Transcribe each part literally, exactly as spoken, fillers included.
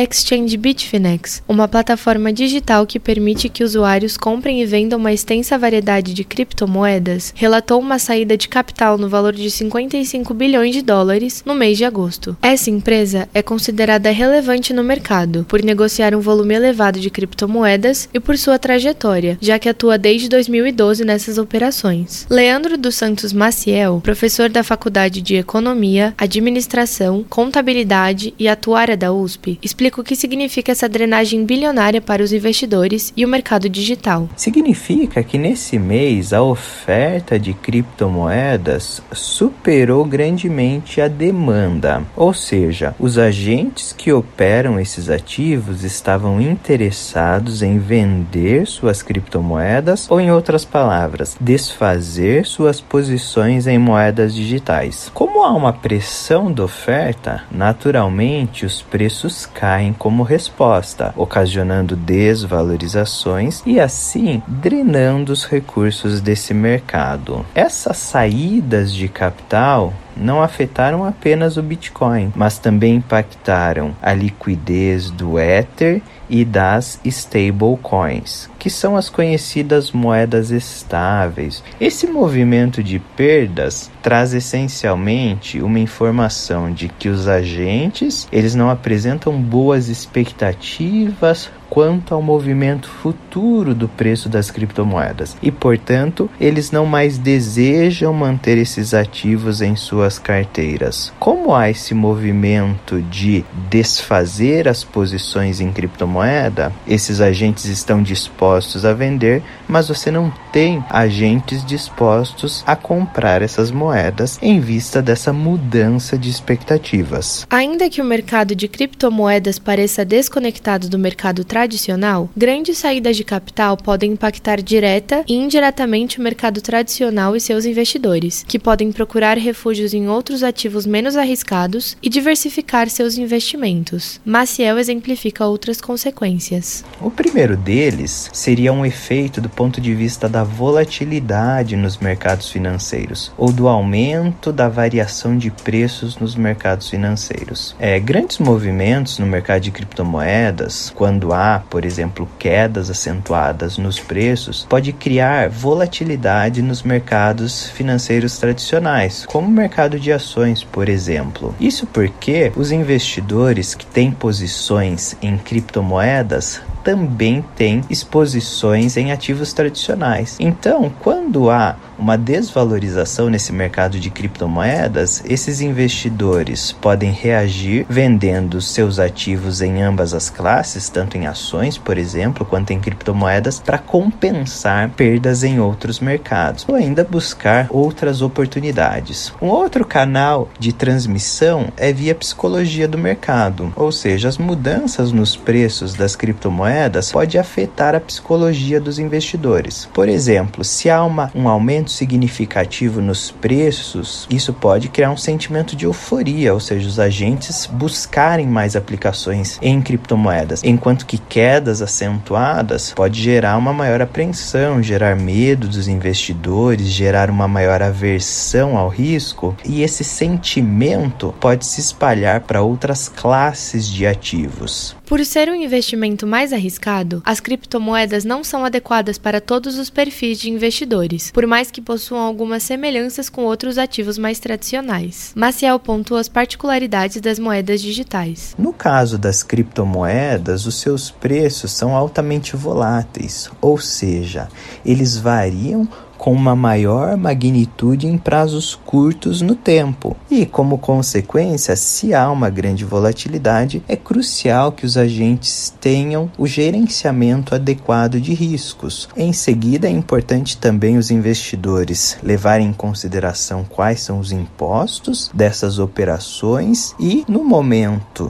Exchange Bitfinex, uma plataforma digital que permite que usuários comprem e vendam uma extensa variedade de criptomoedas, relatou uma saída de capital no valor de cinquenta e cinco bilhões de dólares no mês de agosto. Essa empresa é considerada relevante no mercado por negociar um volume elevado de criptomoedas e por sua trajetória, já que atua desde dois mil e doze nessas operações. Leandro dos Santos Maciel, professor da Faculdade de Economia, Administração, Contabilidade e Atuária da U S P, explica o que significa essa drenagem bilionária para os investidores e o mercado digital. Significa que nesse mês a oferta de criptomoedas superou grandemente a demanda, ou seja, os agentes que operam esses ativos estavam interessados em vender suas criptomoedas ou, em outras palavras, desfazer suas posições em moedas digitais. Como há uma pressão da oferta, naturalmente os preços caem como resposta, ocasionando desvalorizações e assim drenando os recursos desse mercado. Essas saídas de capital não afetaram apenas o Bitcoin, mas também impactaram a liquidez do Ether e das stablecoins, que são as conhecidas moedas estáveis. Esse movimento de perdas traz essencialmente uma informação de que os agentes, eles não apresentam boas expectativas quanto ao movimento futuro do preço das criptomoedas e, portanto, eles não mais desejam manter esses ativos em suas carteiras. Como há esse movimento de desfazer as posições em criptomoeda, esses agentes estão dispostos a vender, mas você não tem agentes dispostos a comprar essas moedas em vista dessa mudança de expectativas. Ainda que o mercado de criptomoedas pareça desconectado do mercado tradicional, grandes saídas de capital podem impactar direta e indiretamente o mercado tradicional e seus investidores, que podem procurar refúgios em outros ativos menos arriscados e diversificar seus investimentos. Maciel exemplifica outras consequências. O primeiro deles seria um efeito do ponto de vista da volatilidade nos mercados financeiros, ou do aumento da variação de preços nos mercados financeiros. É, grandes movimentos no mercado de criptomoedas, quando há, por exemplo, quedas acentuadas nos preços, pode criar volatilidade nos mercados financeiros tradicionais, como o mercado de ações, por exemplo. Isso porque os investidores que têm posições em criptomoedas também têm exposições em ativos tradicionais. Então, quando há uma desvalorização nesse mercado de criptomoedas, esses investidores podem reagir vendendo seus ativos em ambas as classes, tanto em ações, por exemplo, quanto em criptomoedas, para compensar perdas em outros mercados, ou ainda buscar outras oportunidades. Um outro canal de transmissão é via psicologia do mercado, ou seja, as mudanças nos preços das criptomoedas pode afetar a psicologia dos investidores. Por exemplo, se há uma, um aumento significativo nos preços, isso pode criar um sentimento de euforia, ou seja, os agentes buscarem mais aplicações em criptomoedas, enquanto que quedas acentuadas pode gerar uma maior apreensão, gerar medo dos investidores, gerar uma maior aversão ao risco, e esse sentimento pode se espalhar para outras classes de ativos. Por ser um investimento mais arriscado, as criptomoedas não são adequadas para todos os perfis de investidores, por mais que possuam algumas semelhanças com outros ativos mais tradicionais. Maciel pontua as particularidades das moedas digitais. No caso das criptomoedas, os seus preços são altamente voláteis, ou seja, eles variam com uma maior magnitude em prazos curtos no tempo. E, como consequência, se há uma grande volatilidade, é crucial que os agentes tenham o gerenciamento adequado de riscos. Em seguida, é importante também os investidores levarem em consideração quais são os impostos dessas operações e, no momento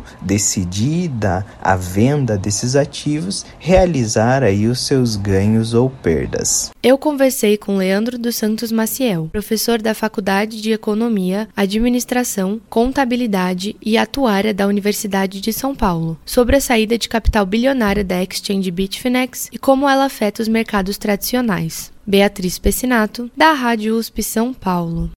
decidida a venda desses ativos, realizar aí os seus ganhos ou perdas. Eu conversei com Leandro dos Santos Maciel, professor da Faculdade de Economia, Administração, Contabilidade e Atuária da Universidade de São Paulo, sobre a saída de capital bilionária da Exchange Bitfinex e como ela afeta os mercados tradicionais. Beatriz Pessinato, da Rádio U S P São Paulo.